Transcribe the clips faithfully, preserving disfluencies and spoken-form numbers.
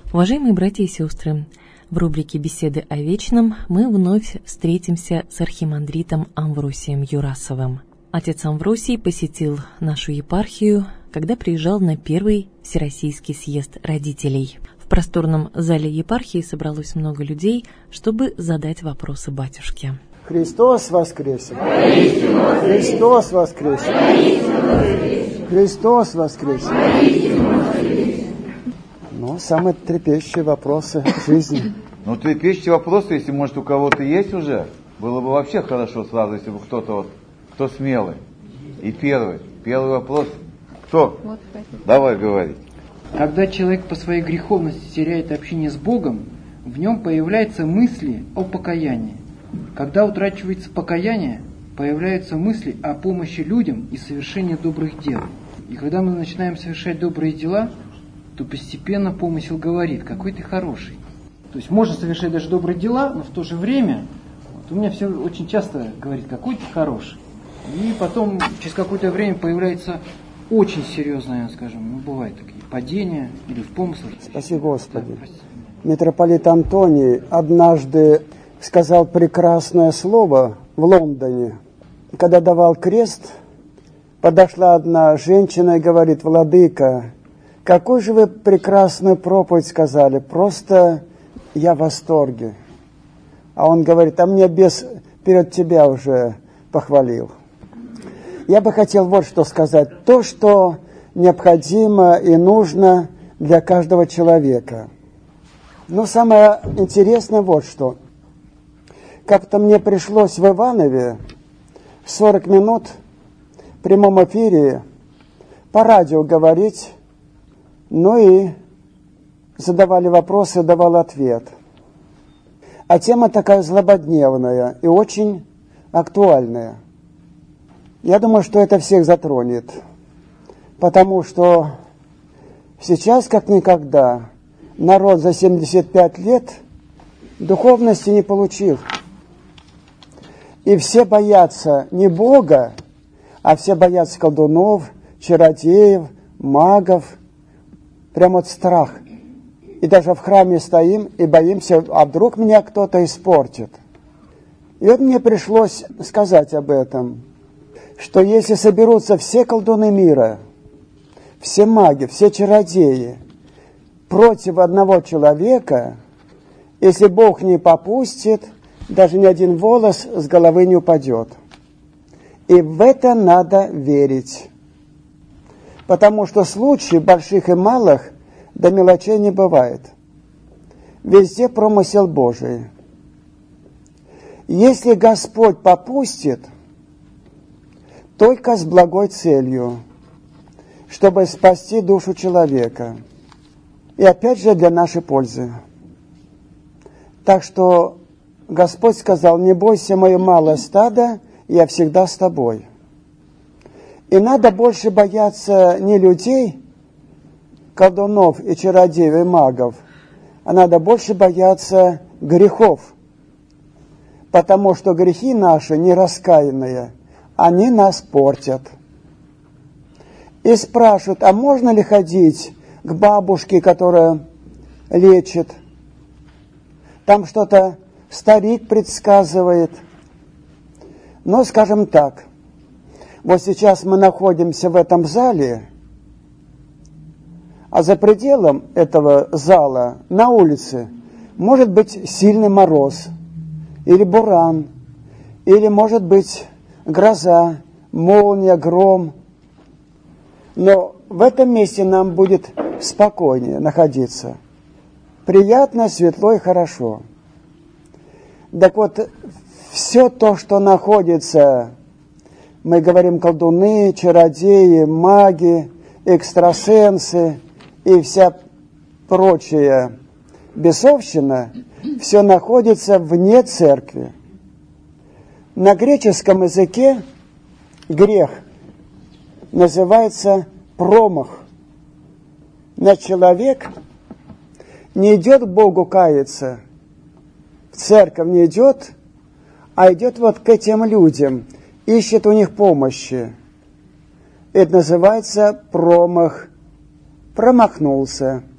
Уважаемые братья и сестры, в рубрике «Беседы о вечном» мы вновь встретимся с архимандритом Амвросием Юрасовым. Отец Амвросий посетил нашу епархию, когда приезжал на первый Всероссийский съезд родителей. В просторном зале епархии собралось много людей, чтобы задать вопросы батюшке. Христос воскресе! Христос воскресе! Христос воскресе! Ну, самые трепещущие вопросы жизни. Ну, трепещущие вопросы, если, может, у кого-то есть уже, было бы вообще хорошо сразу, если бы кто-то вот, кто смелый. И первый, первый вопрос, кто? Вот, давай говорить. Когда человек по своей греховности теряет общение с Богом, в нем появляются мысли о покаянии. Когда утрачивается покаяние, появляются мысли о помощи людям и совершении добрых дел. И когда мы начинаем совершать добрые дела, то постепенно помысел говорит: какой ты хороший. То есть можно совершать даже добрые дела, но в то же время вот, у меня все очень часто говорит: какой ты хороший. И потом через какое-то время появляется очень серьезное, скажем, ну бывает такие падения или в помыслах. Спаси Господи. Митрополит Антоний однажды сказал прекрасное слово в Лондоне. Когда давал крест, подошла одна женщина и говорит: владыка, какую же вы прекрасную проповедь сказали, просто я в восторге. А он говорит: а мне бес перед тебя уже похвалил. Я бы хотел вот что сказать. То, что необходимо и нужно для каждого человека. Но самое интересное вот что. Как-то мне пришлось в Иванове сорок минут в прямом эфире по радио говорить, ну и задавали вопросы, давал ответ. А тема такая злободневная и очень актуальная. Я думаю, что это всех затронет, потому что сейчас, как никогда, народ за семьдесят пять лет духовности не получил. И все боятся не Бога, а все боятся колдунов, чародеев, магов. Прям вот страх. И даже в храме стоим и боимся, а вдруг меня кто-то испортит. И вот мне пришлось сказать об этом, что если соберутся все колдуны мира, все маги, все чародеи против одного человека, если Бог не попустит, даже ни один волос с головы не упадет. И в это надо верить. Потому что случаев больших и малых до мелочей не бывает. Везде промысел Божий. Если Господь попустит, только с благой целью, чтобы спасти душу человека. И опять же для нашей пользы. Так что Господь сказал: не бойся, мое малое стадо, я всегда с тобой. И надо больше бояться не людей, колдунов и чародеев и магов, а надо больше бояться грехов. Потому что грехи наши нераскаянные, они нас портят. И спрашивают: а можно ли ходить к бабушке, которая лечит? Там что-то старик предсказывает. Но, скажем так, вот сейчас мы находимся в этом зале, а за пределом этого зала, на улице, может быть сильный мороз, или буран, или, может быть, гроза, молния, гром. Но в этом месте нам будет спокойнее находиться. Приятно, светло и хорошо. Так вот, все то, что находится, мы говорим колдуны, чародеи, маги, экстрасенсы и вся прочая бесовщина, все находится вне церкви. На греческом языке грех называется промах. Но человек не идет к Богу каяться, в церковь не идет, а идет вот к этим людям, ищет у них помощи. Это называется промах, промахнулся.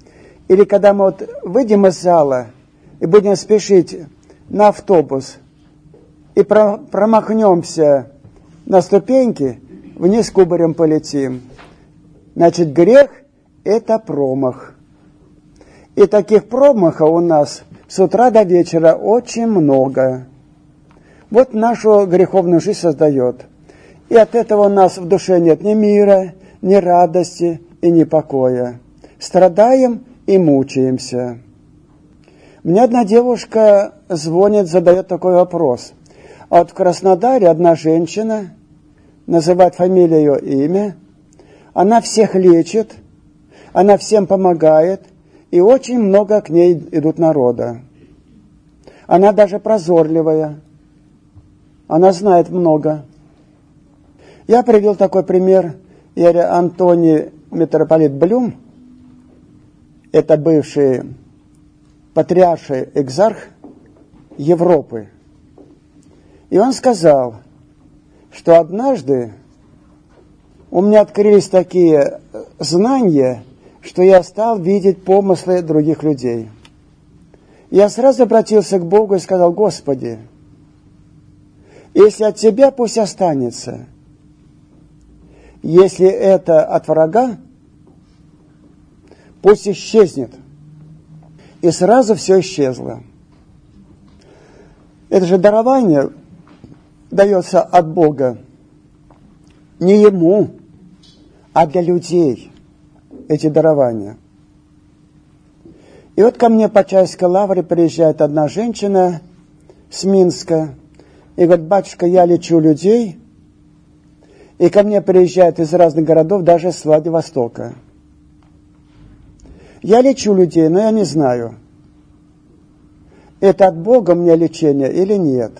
Или когда мы вот выйдем из зала и будем спешить на автобус, и про- промахнемся на ступеньки, вниз кубарем полетим. Значит, грех – это промах. И таких промахов у нас с утра до вечера очень много. Вот нашу греховную жизнь создает. И от этого у нас в душе нет ни мира, ни радости и ни покоя. Страдаем и мучаемся. Мне одна девушка звонит, задает такой вопрос. А вот в Краснодаре одна женщина, называет фамилию, ее имя, она всех лечит, она всем помогает, и очень много к ней идут народа. Она даже прозорливая, она знает много. Я привел такой пример. Я Антоний митрополит Блюм, это бывший патриарший экзарх Европы. И он сказал, что однажды у меня открылись такие знания, что я стал видеть помыслы других людей. Я сразу обратился к Богу и сказал: Господи, если от Тебя, пусть останется. Если это от врага, пусть исчезнет. И сразу все исчезло. Это же дарование дается от Бога не ему, а для людей, эти дарования. И вот ко мне по Чайской лавре приезжает одна женщина с Минска и говорит: батюшка, я лечу людей. И ко мне приезжают из разных городов, даже с Владивостока. Я лечу людей, но я не знаю, это от Бога мне лечение или нет.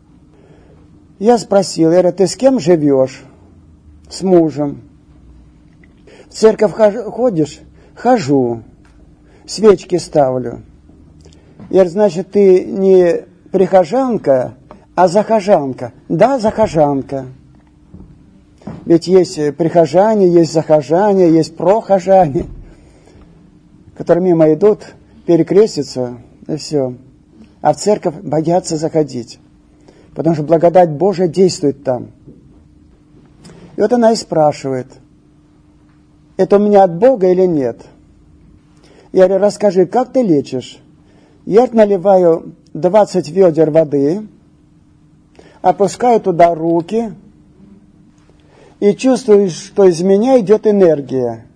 Я спросил, я говорю: ты с кем живешь? С мужем. В церковь ходишь? Хожу. Свечки ставлю. Я говорю: значит, ты не прихожанка, а захожанка. Да, захожанка. Ведь есть прихожане, есть захожане, есть прохожане, которые мимо идут, перекрестятся, и все. А в церковь боятся заходить, потому что благодать Божия действует там. И вот она и спрашивает: это у меня от Бога или нет? Я говорю: расскажи, как ты лечишь? Я наливаю двадцать ведер воды, опускаю туда руки и чувствую, что из меня идет энергия.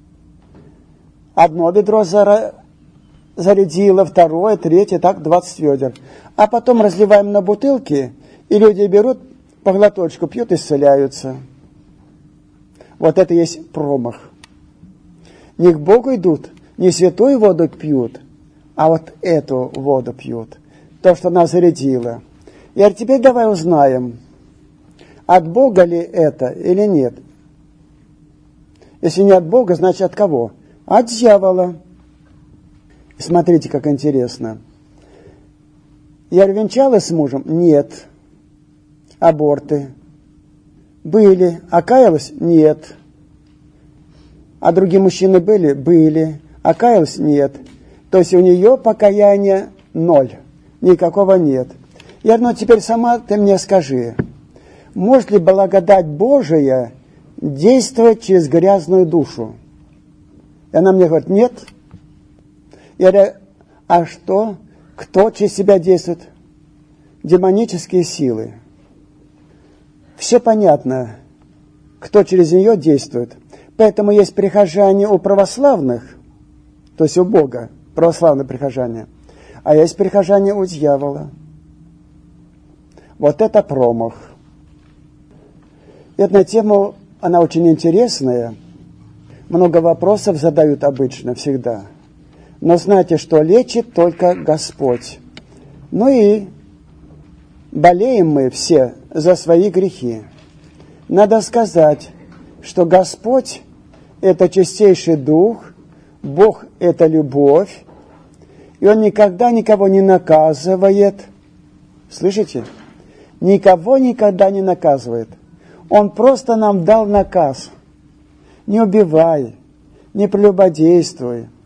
Одно ведро зарядило, второе, третье, так двадцать ведер. А потом разливаем на бутылки, и люди берут по глоточку, пьют, исцеляются. Вот это есть промах. Не к Богу идут, не святую воду пьют, а вот эту воду пьют. То, что она зарядила. И а теперь давай узнаем, от Бога ли это или нет. Если не от Бога, значит от кого? От дьявола. Смотрите, как интересно. Я венчалась с мужем? Нет. Аборты? Были. А каялась? Нет. А другие мужчины были? Были. А каялась? Нет. То есть у нее покаяния ноль. Никакого нет. Я говорю: ну теперь сама ты мне скажи, может ли благодать Божия действовать через грязную душу? И она мне говорит: нет. Я говорю: а что? Кто через себя действует? Демонические силы. Все понятно, кто через нее действует. Поэтому есть прихожане у православных, то есть у Бога, православные прихожане, а есть прихожане у дьявола. Вот это промах. Эта тема, она очень интересная. Много вопросов задают обычно, всегда. Но знайте, что лечит только Господь. Ну и болеем мы все за свои грехи. Надо сказать, что Господь – это чистейший Дух, Бог – это любовь, и Он никогда никого не наказывает. Слышите? Никого никогда не наказывает. Он просто нам дал наказ: не убивай, не прелюбодействуй,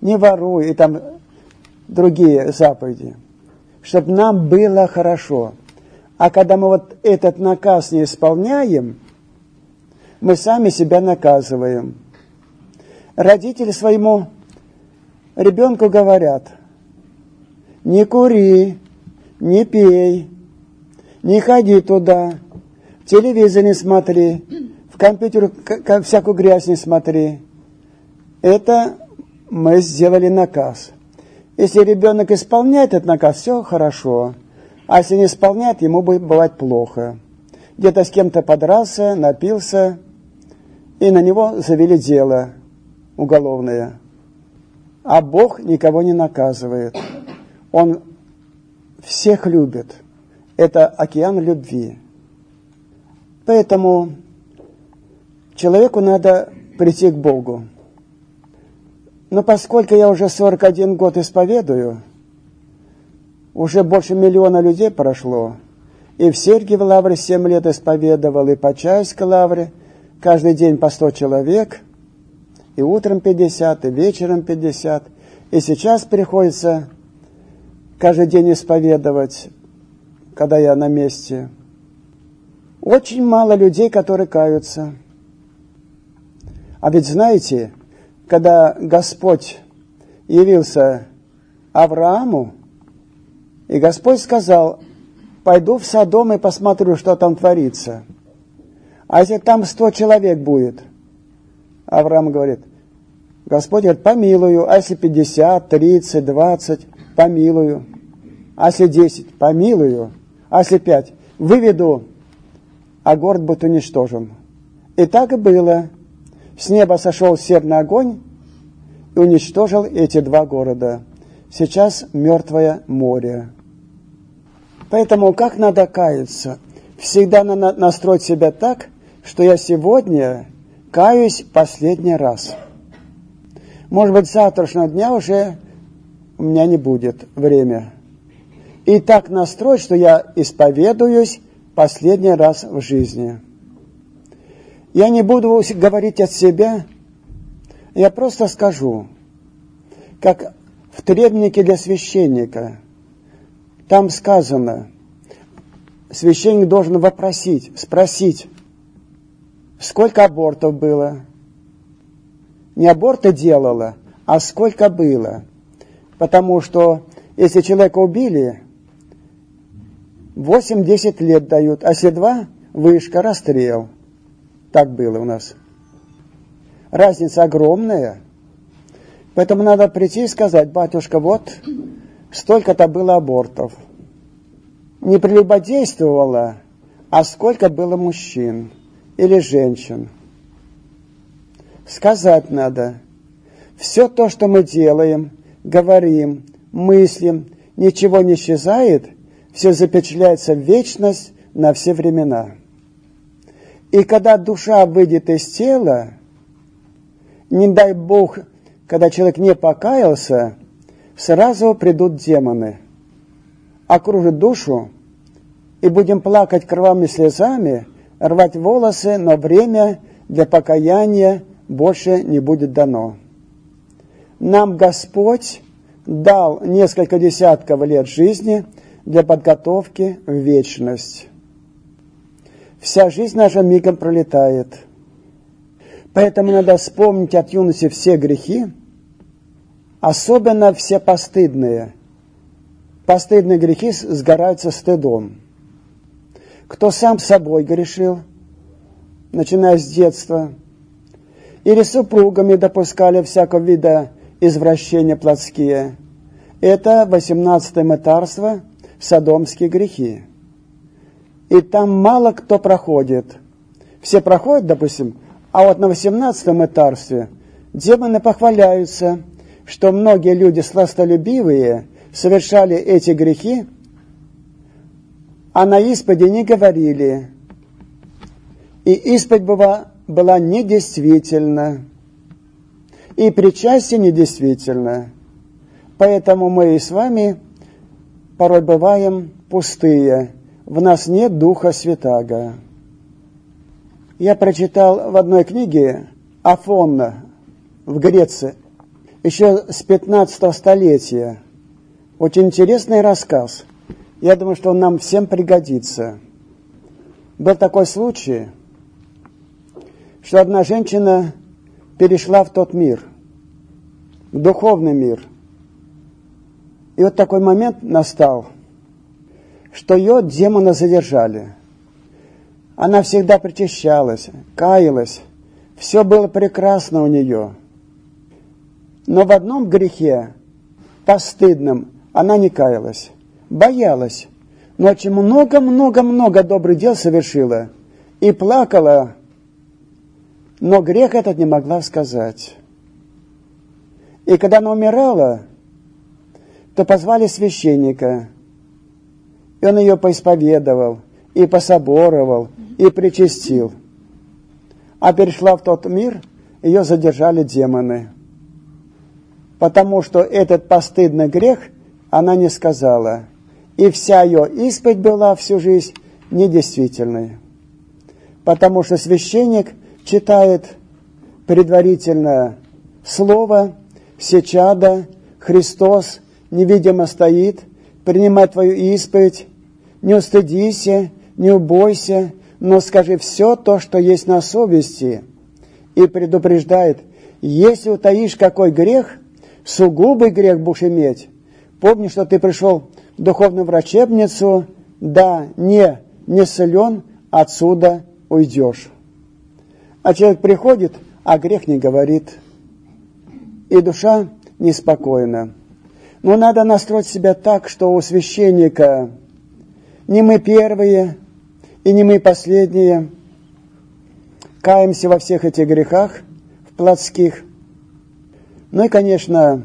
не воруй и там другие заповеди, чтобы нам было хорошо. А когда мы вот этот наказ не исполняем, мы сами себя наказываем. Родители своему ребенку говорят: не кури, не пей, не ходи туда, телевизор не смотри, в компьютер всякую грязь не смотри. Это мы сделали наказ. Если ребенок исполняет этот наказ, все хорошо. А если не исполняет, ему будет бывать плохо. Где-то с кем-то подрался, напился, и на него завели дело уголовное. А Бог никого не наказывает. Он всех любит. Это океан любви. Поэтому человеку надо прийти к Богу. Но поскольку я уже сорок один год исповедую, уже больше миллиона людей прошло, и в Сергиевой лавре семь лет исповедовал, и по Чайской лавре каждый день по сто человек, и утром пятьдесят, и вечером пятьдесят, и сейчас приходится каждый день исповедовать, когда я на месте. Очень мало людей, которые каются. А ведь знаете, когда Господь явился Аврааму, и Господь сказал: пойду в Содом и посмотрю, что там творится. А если там сто человек будет? Авраам говорит: Господь говорит, помилую. А если пятьдесят, тридцать, двадцать, помилую. А если десять, помилую. А если пять, выведу, а город будет уничтожен. И так и было. С неба сошел серный огонь и уничтожил эти два города. Сейчас мертвое море. Поэтому как надо каяться? Всегда надо настроить себя так, что я сегодня каюсь последний раз. Может быть, с завтрашнего дня уже у меня не будет время. И так настроить, что я исповедуюсь последний раз в жизни. Я не буду говорить от себя, я просто скажу, как в требнике для священника. Там сказано, священник должен вопросить, спросить, сколько абортов было. Не аборты делала, а сколько было. Потому что если человека убили, восемь-десять лет дают, а если два, вышка, расстрел. Так было у нас. Разница огромная. Поэтому надо прийти и сказать: батюшка, вот столько-то было абортов. Не прелюбодействовало, а сколько было мужчин или женщин. Сказать надо. Все то, что мы делаем, говорим, мыслим, ничего не исчезает, все запечатляется в вечность на все времена. И когда душа выйдет из тела, не дай Бог, когда человек не покаялся, сразу придут демоны, окружат душу, и будем плакать кровавыми слезами, рвать волосы, но время для покаяния больше не будет дано. Нам Господь дал несколько десятков лет жизни для подготовки в вечность. Вся жизнь наша мигом пролетает. Поэтому надо вспомнить от юности все грехи, особенно все постыдные. Постыдные грехи сгораются стыдом. Кто сам собой грешил, начиная с детства, или супругами допускали всякого вида извращения плотские, это восемнадцатое мытарство, содомские грехи. И там мало кто проходит. Все проходят, допустим, а вот на восемнадцатом мытарстве демоны похваляются, что многие люди сластолюбивые совершали эти грехи, а на исповеди не говорили. И исповедь была, была недействительна, и причастие недействительно. Поэтому мы и с вами порой бываем пустые. В нас нет Духа Святаго. Я прочитал в одной книге Афон в Греции. еще с пятнадцатого столетия. Очень интересный рассказ. Я думаю, что он нам всем пригодится. Был такой случай, что одна женщина перешла в тот мир, в духовный мир. И вот такой момент настал, что ее демоны задержали. Она всегда причащалась, каялась, все было прекрасно у нее. Но в одном грехе, постыдном, она не каялась, боялась, но очень много-много-много добрых дел совершила и плакала, но грех этот не могла сказать. И когда она умирала, то позвали священника, и он ее поисповедовал, и пособоровал, и причастил. А перешла в тот мир, ее задержали демоны. Потому что этот постыдный грех она не сказала. И вся ее исповедь была всю жизнь недействительной. Потому что священник читает предварительно слово, сечада, Христос невидимо стоит, принимай твою исповедь, не устыдися, не убойся, но скажи все то, что есть на совести, и предупреждает, если утаишь какой грех, сугубый грех будешь иметь. Помни, что ты пришел в духовную врачебницу, да, не, не силен, отсюда уйдешь. А человек приходит, а грех не говорит, и душа неспокойна. Но надо настроить себя так, что у священника не мы первые и не мы последние. Каемся во всех этих грехах, в плотских. Ну и, конечно,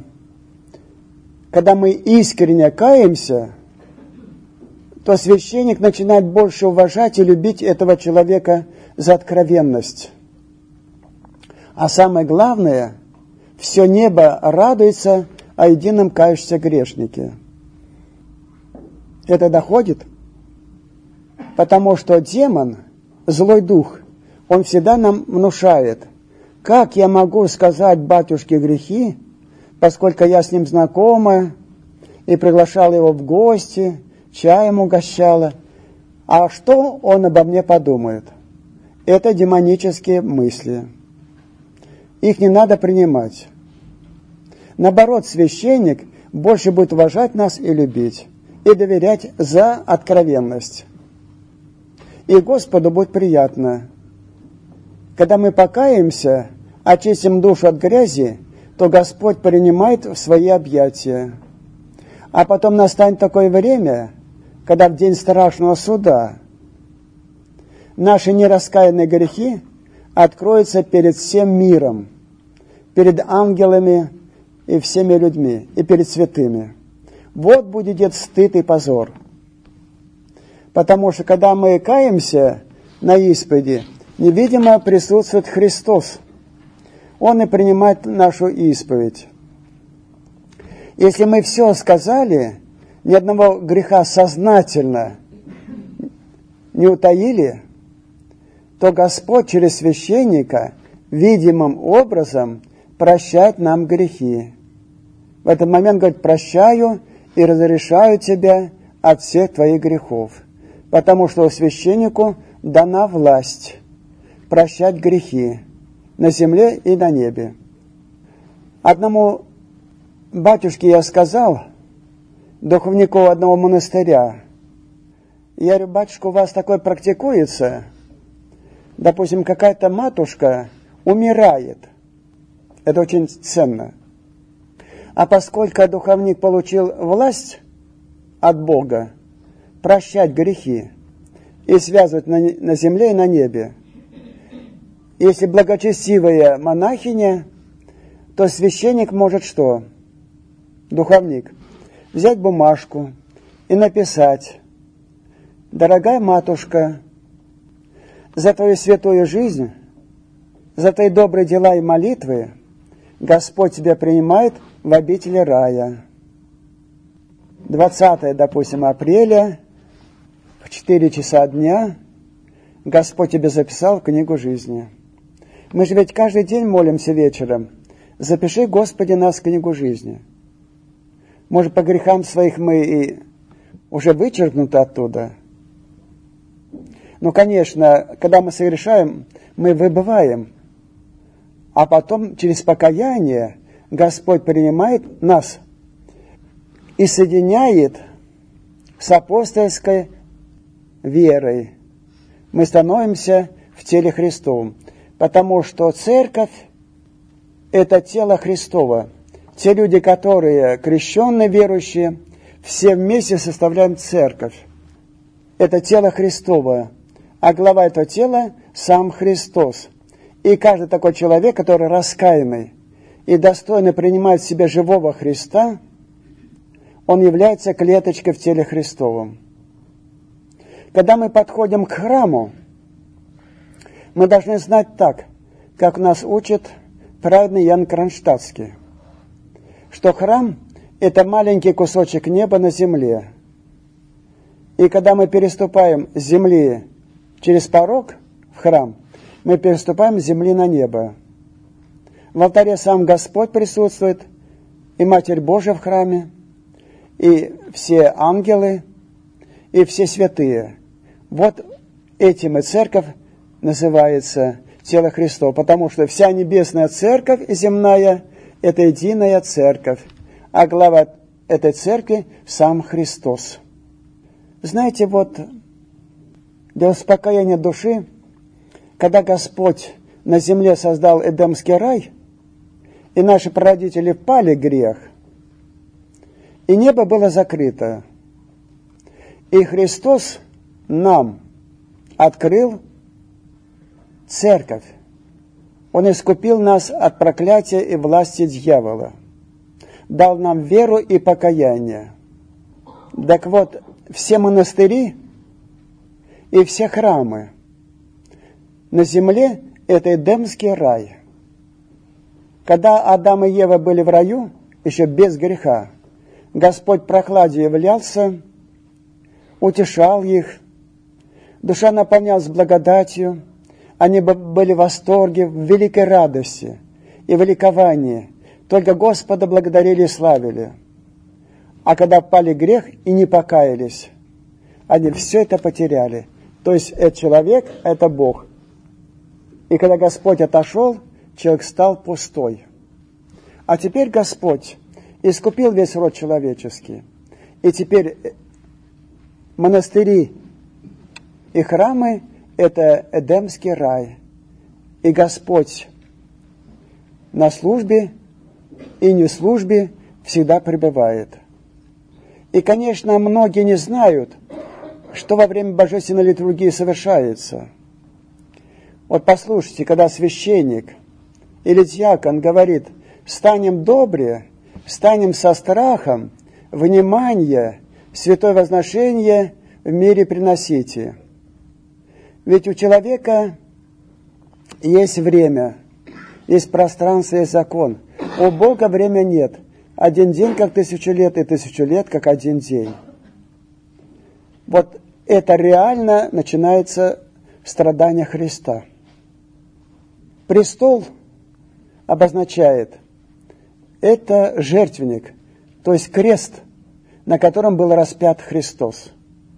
когда мы искренне каемся, то священник начинает больше уважать и любить этого человека за откровенность. А самое главное, все небо радуется о едином кающемся грешнике. Это доходит, потому что демон, злой дух, он всегда нам внушает, как я могу сказать батюшке грехи, поскольку я с ним знакома и приглашала его в гости, чаем угощала, а что он обо мне подумает? Это демонические мысли. Их не надо принимать. Наоборот, священник больше будет уважать нас и любить, и доверять за откровенность. И Господу будет приятно. Когда мы покаемся, очистим душу от грязи, то Господь принимает в свои объятия. А потом настанет такое время, когда в день страшного суда наши нераскаянные грехи откроются перед всем миром, перед ангелами и всеми людьми, и перед святыми. Вот будет стыд и позор. Потому что, когда мы каемся на исповеди, невидимо присутствует Христос. Он и принимает нашу исповедь. Если мы все сказали, ни одного греха сознательно не утаили, то Господь через священника видимым образом прощает нам грехи. В этот момент говорит, прощаю и разрешаю тебя от всех твоих грехов. Потому что священнику дана власть прощать грехи на земле и на небе. Одному батюшке я сказал, духовнику одного монастыря, я говорю, батюшка, у вас такое практикуется? Допустим, какая-то матушка умирает. Это очень ценно. А поскольку духовник получил власть от Бога прощать грехи и связывать на, на земле и на небе, если благочестивая монахиня, то священник может что? Духовник. Взять бумажку и написать: «Дорогая матушка, за твою святую жизнь, за твои добрые дела и молитвы Господь тебя принимает в обители рая. двадцатое, допустим, апреля, в четыре часа дня Господь тебя записал в книгу жизни». Мы же ведь каждый день молимся вечером: запиши, Господи, нас в книгу жизни. Может, по грехам своих мы и уже вычеркнуты оттуда. Но, конечно, когда мы совершаем, мы выбываем. А потом через покаяние Господь принимает нас и соединяет с апостольской верой. Мы становимся в теле Христовом, потому что церковь – это тело Христово. Те люди, которые крещенные, верующие, все вместе составляем церковь. Это тело Христово, а глава этого тела – сам Христос. И каждый такой человек, который раскаянный и достойно принимает в себе живого Христа, он является клеточкой в теле Христовом. Когда мы подходим к храму, мы должны знать так, как нас учит праведный Иоанн Кронштадтский, что храм – это маленький кусочек неба на земле. И когда мы переступаем с земли через порог в храм, мы переступаем с земли на небо. В алтаре сам Господь присутствует, и Матерь Божия в храме, и все ангелы, и все святые. Вот этим и церковь называется тело Христово, потому что вся небесная церковь и земная – это единая церковь, а глава этой церкви – сам Христос. Знаете, вот для успокоения души, когда Господь на земле создал Эдемский рай, и наши прародители впали в грех, и небо было закрыто, и Христос нам открыл церковь. Он искупил нас от проклятия и власти дьявола, дал нам веру и покаяние. Так вот, все монастыри и все храмы на земле – это Эдемский рай. Когда Адам и Ева были в раю, еще без греха, Господь в прохладе являлся, утешал их, душа наполнялась благодатью, они были в восторге, в великой радости и в ликовании, только Господа благодарили и славили. А когда впали в грех и не покаялись, они все это потеряли. То есть этот человек – это Бог. И когда Господь отошел, человек стал пустой. А теперь Господь искупил весь род человеческий. И теперь монастыри и храмы – это Эдемский рай. И Господь на службе и не службе всегда пребывает. И, конечно, многие не знают, что во время божественной литургии совершается. Вот послушайте, когда священник или диакон говорит: «Станем добре, станем со страхом, внимание, святое возношение в мире приносите». Ведь у человека есть время, есть пространство, есть закон. У Бога время нет. Один день, как тысячу лет, и тысячу лет, как один день. Вот это реально начинается страдание Христа. Престол обозначает, это жертвенник, то есть крест, на котором был распят Христос.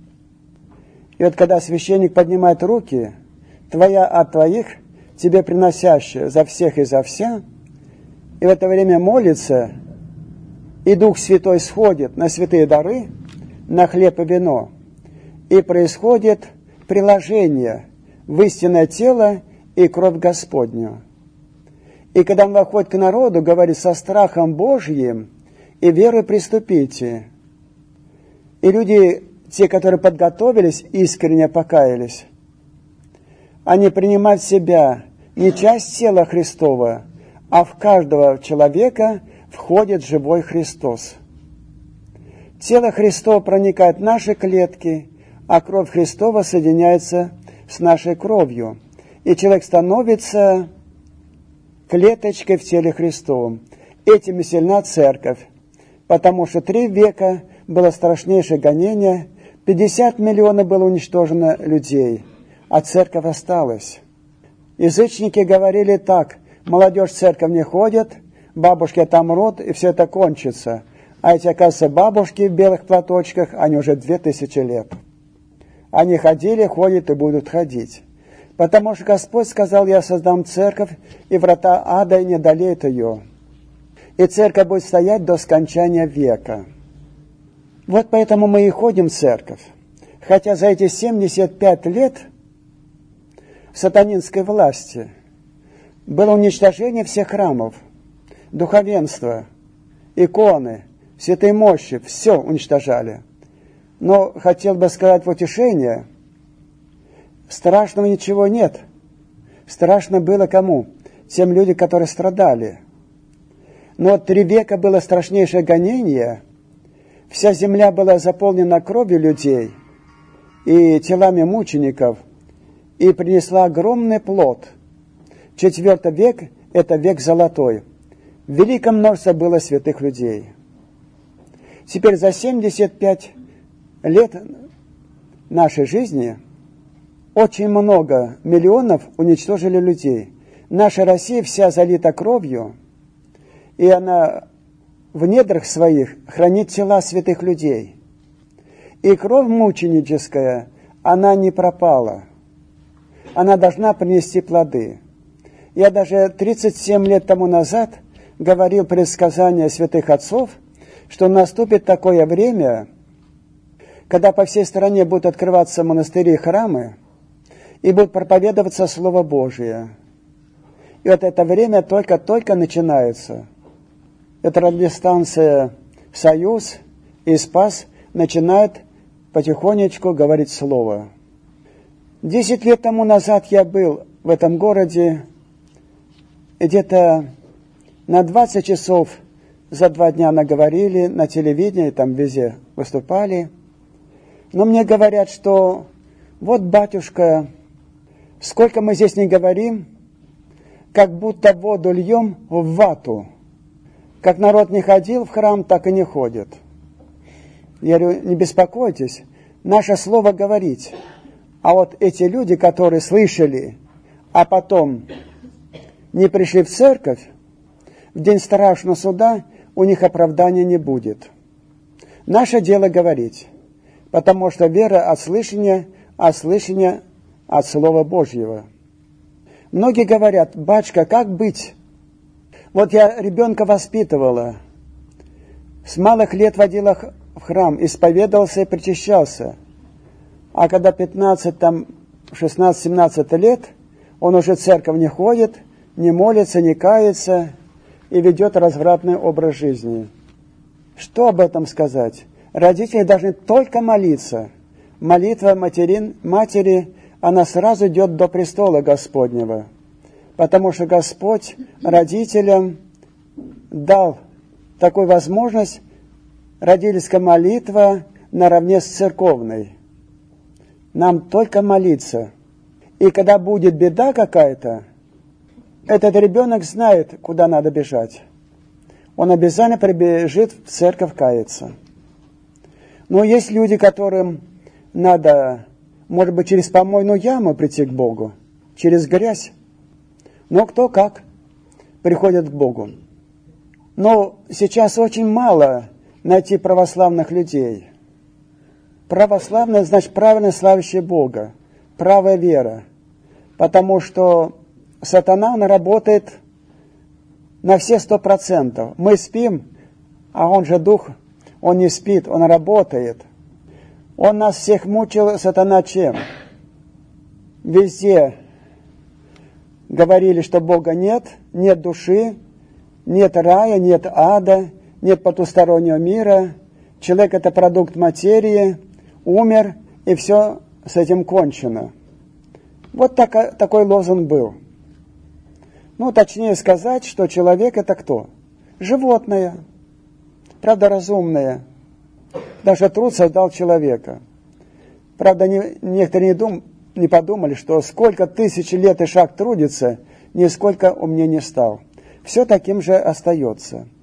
И вот когда священник поднимает руки, твоя от твоих, тебе приносящая за всех и за вся, и в это время молится, и Дух Святой сходит на святые дары, на хлеб и вино, и происходит приложение в истинное тело и кровь Господню. И когда он выходит к народу, говорит: со страхом Божьим и верой приступите. И люди, те, которые подготовились, искренне покаялись, они принимают в себя не часть тела Христова, а в каждого человека входит живой Христос. Тело Христово проникает в наши клетки, а кровь Христова соединяется с нашей кровью. И человек становится клеточкой в теле Христовом. Этим и сильна церковь, потому что три века было страшнейшее гонение, пятьдесят миллионов было уничтожено людей, а церковь осталась. Язычники говорили так: молодежь в церковь не ходит, бабушки отомрут, и все это кончится. А эти, оказывается, бабушки в белых платочках, они уже две тысячи лет. Они ходили, ходят и будут ходить. Потому что Господь сказал: я создам церковь, и врата ада не одолеют ее. И церковь будет стоять до скончания века. Вот поэтому мы и ходим в церковь. Хотя за эти семьдесят пять лет сатанинской власти было уничтожение всех храмов, духовенства, иконы, святой мощи, все уничтожали. Но хотел бы сказать в утешение, страшного ничего нет. Страшно было кому? Тем людям, которые страдали. Но три века было страшнейшее гонение, вся земля была заполнена кровью людей и телами мучеников, и принесла огромный плод. Четвертый век – это век золотой. Великое множество было святых людей. Теперь за семьдесят пять лет нашей жизни очень много миллионов уничтожили людей. Наша Россия вся залита кровью, и она в недрах своих хранит тела святых людей. И кровь мученическая, она не пропала. Она должна принести плоды. Я даже тридцать семь лет тому назад говорил предсказания святых отцов, что наступит такое время, когда по всей стране будут открываться монастыри и храмы, и будет проповедоваться Слово Божие. И вот это время только-только начинается. Эта радиостанция «Союз» и «Спас» начинает потихонечку говорить Слово. Десять лет тому назад я был в этом городе, где-то на двадцать часов за два дня наговорили, на телевидении, там везде выступали. Но мне говорят, что вот, батюшка, сколько мы здесь не говорим, как будто воду льем в вату. Как народ не ходил в храм, так и не ходит. Я говорю, не беспокойтесь, наше слово говорить. А вот эти люди, которые слышали, а потом не пришли в церковь, в день страшного суда у них оправдания не будет. Наше дело говорить, потому что вера от слышания, а слышание от Слова Божьего. Многие говорят, батюшка, как быть? Вот я ребенка воспитывала, с малых лет водила в храм, исповедовался и причащался. А когда пятнадцать, там, шестнадцать-семнадцать лет, он уже в церковь не ходит, не молится, не кается и ведет развратный образ жизни. Что об этом сказать? Родители должны только молиться. Молитва материн, матери, она сразу идет до престола Господнего. Потому что Господь родителям дал такую возможность, родительская молитва наравне с церковной. Нам только молиться. И когда будет беда какая-то, этот ребенок знает, куда надо бежать. Он обязательно прибежит в церковь каяться. Но есть люди, которым надо, может быть, через помойную яму прийти к Богу, через грязь. Но кто как приходит к Богу. Но сейчас очень мало найти православных людей. Православное значит правильно славящие Бога, правая вера. Потому что сатана, он работает на все сто процентов. Мы спим, а он же дух, он не спит, он работает. Он нас всех мучил, сатана, чем? Везде говорили, что Бога нет, нет души, нет рая, нет ада, нет потустороннего мира. Человек – это продукт материи, умер, и все с этим кончено. Вот так, такой лозунг был. Ну, точнее сказать, что человек – это кто? Животное, правда, разумное. Даже труд создал человека. Правда, не, некоторые не, дум, не подумали, что сколько тысяч лет Ишак трудится, нисколько умнее не стал. Все таким же остается.